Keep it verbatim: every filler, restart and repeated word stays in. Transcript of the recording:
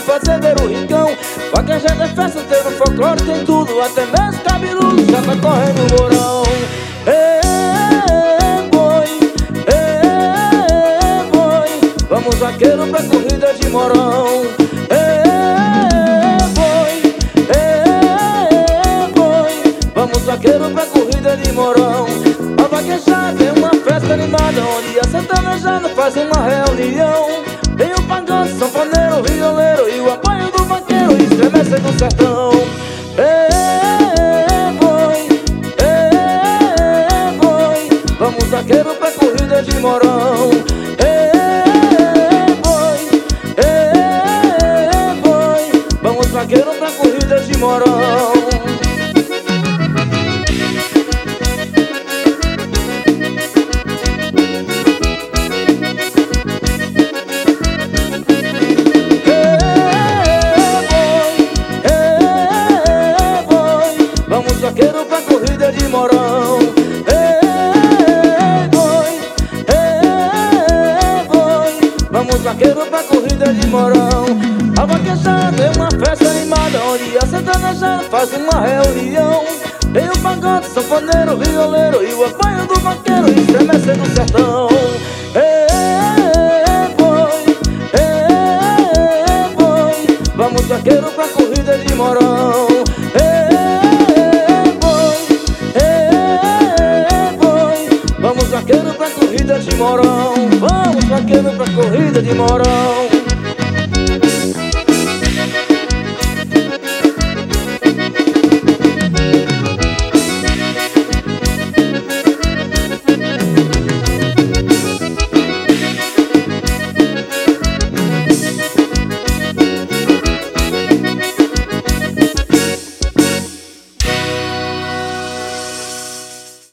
fazer ver o rincão. Vaquejada é festa, tem no folclore, tem tudo, até mesmo cabeludo já tá correndo o morão. Ê, boi, ê, boi, vamos vaqueiro pra corrida de morão. Ê, boi, ê, boi, vamos vaqueiro pra corrida de morão. A vaquejada é uma festa animada, onde a sertanejada faz uma reunião. Tem o pagode, sanfoneiro, violeiro e o apoio do vaqueiro estremece do sertão. Ê, boi, ê, boi, vamos vaqueiro pra corrida de morão. Ê, boi, ê, boi, vamos vaqueiro pra corrida de morão. Vaqueiro pra corrida de morão. Ei, boi, ei, boi, vamos vaqueiro pra corrida de morão. A vaquejada é uma festa animada, onde a sertanejada faz uma reunião. Tem o pagode, sanfoneiro, violeiro e o apoio do vaqueiro estremece no sertão. Ei, boi, ei, boi, vamos vaqueiro pra corrida de morão. Vamos vaqueiro pra corrida de morão. Vamos vaqueiro pra corrida de morão.